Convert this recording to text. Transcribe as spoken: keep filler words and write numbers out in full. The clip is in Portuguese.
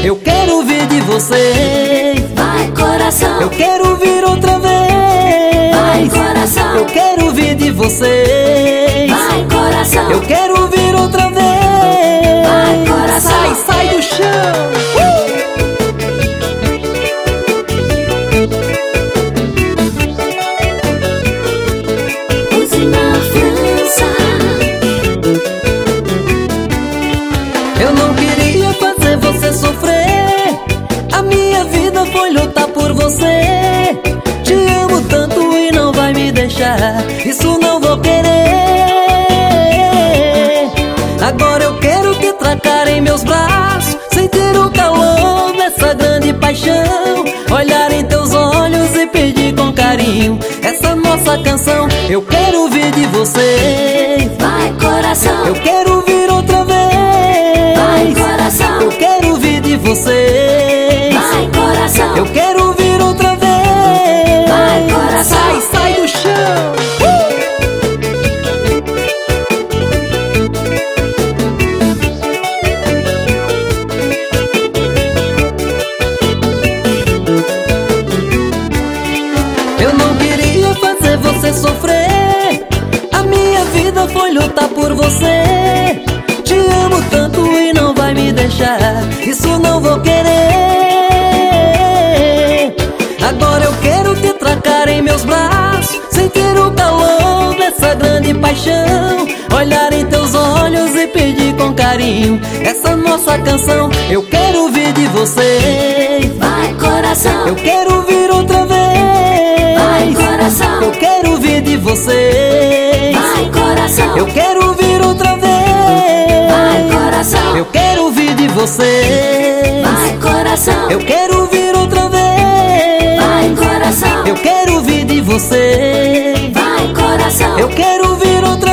Eu quero ouvir de vocês. Vai, coração. Eu quero ouvir outra vez. Vai, coração. Eu quero ouvir de vocês. Vai, coração. Eu quero ouvir outra vez. Vai, coração. Sai, sai do chão. Uh! Usina França. Eu não queria fazer você sofrer. A minha vida foi lutar por você. Te amo tanto e não vai me deixar. Isso não vou querer. Agora eu quero te tracar em meus braços, sentir o calor dessa grande paixão, olhar em teus olhos e pedir com carinho essa nossa canção. Eu quero ouvir de vocês. Vai, coração. Eu quero ouvir outra vez. Vai, coração. Eu quero ouvir de vocês. Vai, coração. Eu quero ouvir outra vez. Vai, coração. Sai, sai do chão. Uh! Eu não queria fazer você sofrer. A minha vida foi lutar por você. Te amo tanto e não vai me deixar. Isso não vou querer. Agora eu quero te tracar em meus braços, sentir o calor dessa grande paixão, olhar em teus olhos e pedir com carinho essa nossa canção. Eu quero ouvir de vocês. Vai, coração. Eu quero ouvir outra vez. Vai, coração. Eu quero ouvir de vocês. Vai, coração. Eu quero ouvir outra vez. Vai, coração. Eu quero ouvir de vocês. Vai, coração. Eu quero ouvir outra vez. Vai, coração. Eu quero ouvir de vocês. Vai, coração. Eu quero ouvir outra